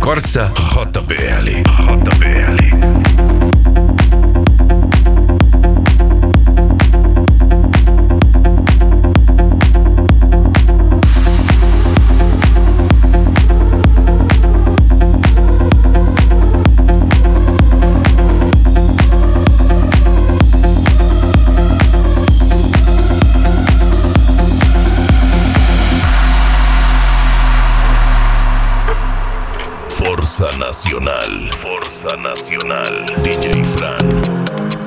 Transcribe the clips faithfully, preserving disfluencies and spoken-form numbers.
Corsa J B L. J B L. Forza Nacional, Forza Nacional, D J Fran.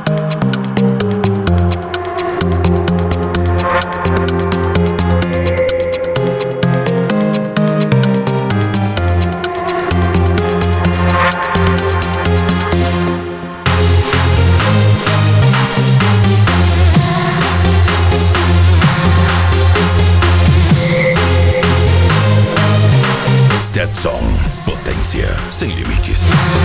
Stetson, potência sem limites.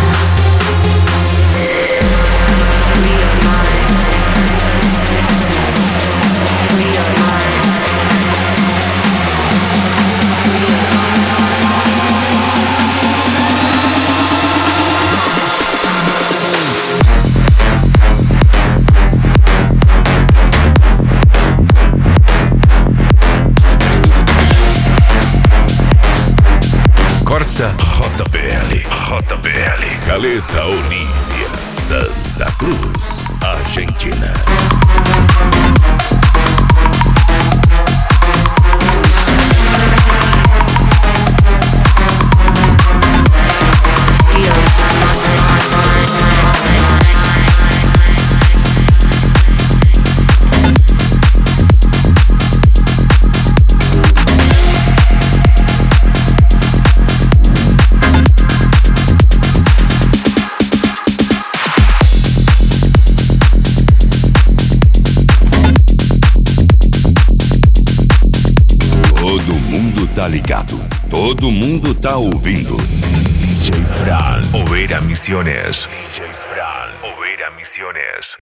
Corsa J B L. J B L. Caleta Olivia, Santa Cruz, Argentina. Todo mundo tá ligado, todo mundo tá ouvindo. D J Fran, Oveira Misiones. D J Fran, Oveira Misiones.